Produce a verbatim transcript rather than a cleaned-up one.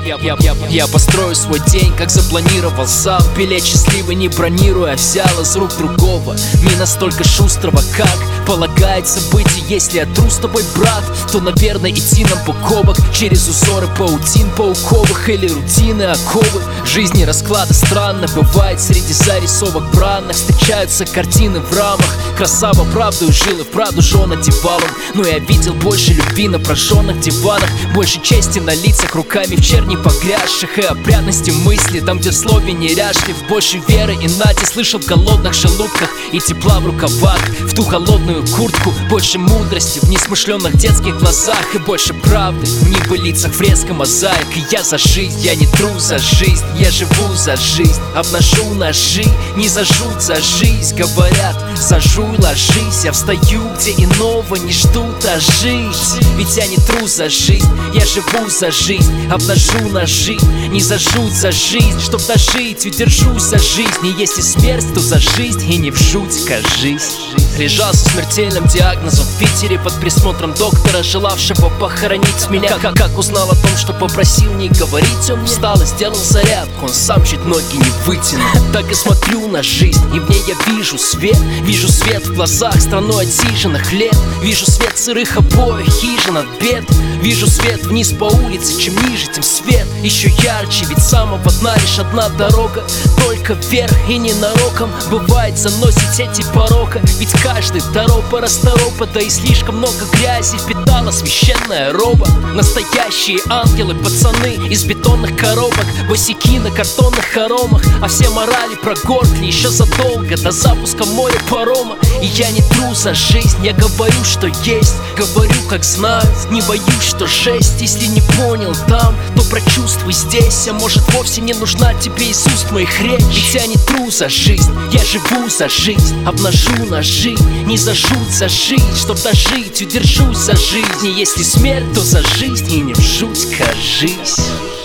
я, я, я, я построю свой день, как запланировал сам. Билет счастливый не бронируя, взял из рук другого, не настолько шустрого, как полагается быть. И если я тру с тобой, брат, то, наверное, идти нам бок о бок через узоры паутин пауковых или рутины оковы жизни. Расклады странно бывает среди зарисовок бранных. Встречаются картины в рамах. Красава правду жил и вправду жен одевал он. Но я видел больше любви на прожженных диванах, больше чести на лицах, руками в черни погрязших, и опрятности мысли там, где в слове неряшлив. Больше веры и нати слышал в голодных желудках и тепла в рукавах, в ту холодную куртку. Больше мудрости в несмышленных детских глазах и больше правды в небылицах, фреска мозаик. И я за жизнь, я не тру за жизнь, я живу за жизнь. Обношу ножи, не зажжут за жизнь. Говорят, зажуй, ложись, я встаю, где иного не ждут, а жить. Ведь я не тру за жизнь, я живу за жизнь. Обношу ножи, не зажжут за жизнь. Чтоб дожить, удержусь за жизнь. И если смерть, то за жизнь, и не в жуть, кажись. Лежал со смертельным диагнозом в Питере под присмотром доктора, желавшего похоронить меня. Как, как узнал о том, что попросил не говорить он мне, встал и сделал зарядку, он сам чуть ноги не вытянул. Так и смотрю на жизнь, и в ней я вижу свет. Вижу свет в глазах страной отсиженных лет. Вижу свет сырых обоев, хижин от бед. Вижу свет вниз по улице, чем ниже, тем свет еще ярче. Ведь самого дна лишь одна дорога, только вверх, и ненароком бывает заносить эти порока. Ведь каждый торопа расторопа, да и слишком много грязи впитала священная роба. Настоящие ангелы, пацаны из бетонных коробок, босяки на картонных хоромах. А все морали прогоркли еще задолго до запуска моря парома. И я не тру за жизнь, я говорю, что есть, говорю, как знаю, не боюсь, что жесть. Если не понял там, то прочувствуй здесь. А может, вовсе не нужна тебе из уст моих речь. Ведь я не тру за жизнь, я живу за жизнь. Обношу ножи, не зажжут за жизнь. Чтоб дожить, удержусь за жизнь. И если смерть, то за жизнь, и не в жуть, кажись.